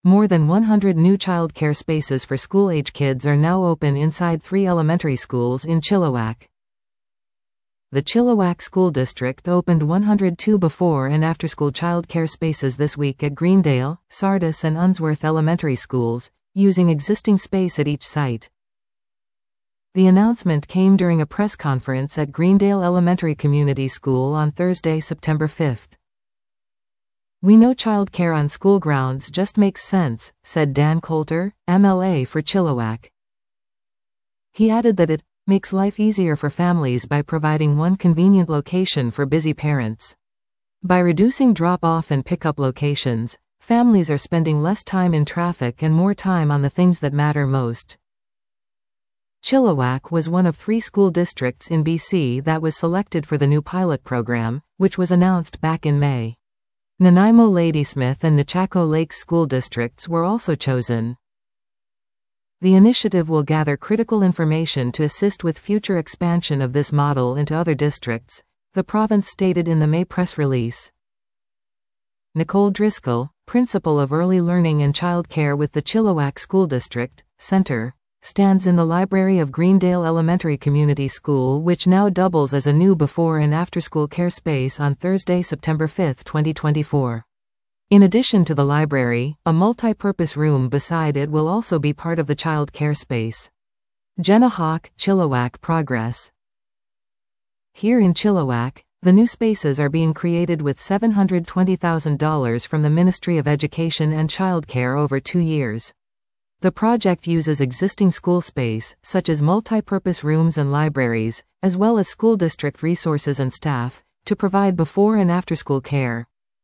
More than 100 new childcare spaces for school-age kids are now open inside 3 elementary schools in Chilliwack. The Chilliwack School District opened 102 before and after-school childcare spaces this week at Greendale, Sardis and Unsworth Elementary Schools, using existing space at each site. The announcement came during a press conference at Greendale Elementary Community School on Thursday, September 5. "We know childcare on school grounds just makes sense," said Dan Coulter, MLA for Chilliwack. He added that it makes life easier for families by providing one convenient location for busy parents. By reducing drop-off and pick-up locations, families are spending less time in traffic and more time on the things that matter most. Chilliwack was one of 3 school districts in BC that was selected for the new pilot program, which was announced back in May. Nanaimo Ladysmith and Nechako Lakes school districts were also chosen. The initiative will gather critical information to assist with future expansion of this model into other districts, the province stated in the May press release. Nicole Driscoll, principal of Early Learning and Childcare with the Chilliwack School District Center, stands in the library of Greendale Elementary Community School, which now doubles as a new before and after-school care space on Thursday, September 5, 2024. In addition to the library, a multi-purpose room beside it will also be part of the child care space. Jenna Hawk, Chilliwack Progress. Here in Chilliwack, the new spaces are being created with $720,000 from the Ministry of Education and Childcare over 2 years. The project uses existing school space, such as multi-purpose rooms and libraries, as well as school district resources and staff, to provide before and after-school care.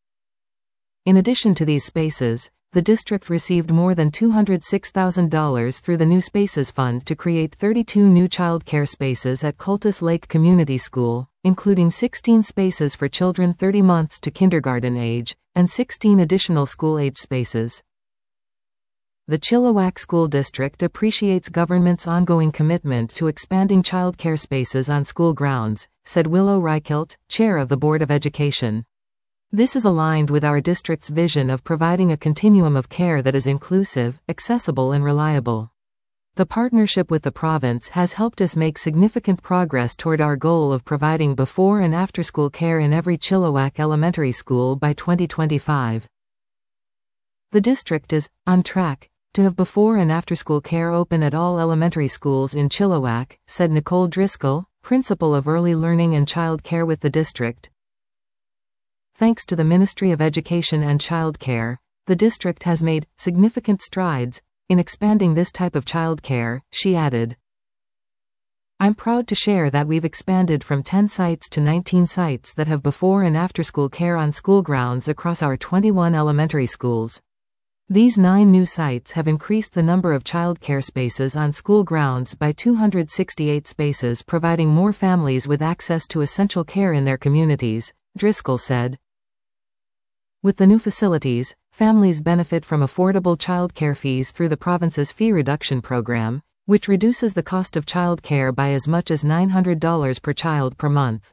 In addition to these spaces, the district received more than $206,000 through the New Spaces Fund to create 32 new child care spaces at Cultus Lake Community School, including 16 spaces for children 30 months to kindergarten age, and 16 additional school-age spaces. The Chilliwack School District appreciates government's ongoing commitment to expanding childcare spaces on school grounds, said Willow Reichelt, chair of the Board of Education. This is aligned with our district's vision of providing a continuum of care that is inclusive, accessible and reliable. The partnership with the province has helped us make significant progress toward our goal of providing before and after-school care in every Chilliwack elementary school by 2025. The district is on track to have before and after-school care open at all elementary schools in Chilliwack, said Nicole Driscoll, principal of Early Learning and Child Care with the district. Thanks to the Ministry of Education and Childcare, the district has made significant strides in expanding this type of childcare, she added. I'm proud to share that we've expanded from 10 sites to 19 sites that have before and after-school care on school grounds across our 21 elementary schools. These 9 new sites have increased the number of childcare spaces on school grounds by 268 spaces, providing more families with access to essential care in their communities, Driscoll said. With the new facilities, families benefit from affordable childcare fees through the province's fee reduction program, which reduces the cost of childcare by as much as $900 per child per month.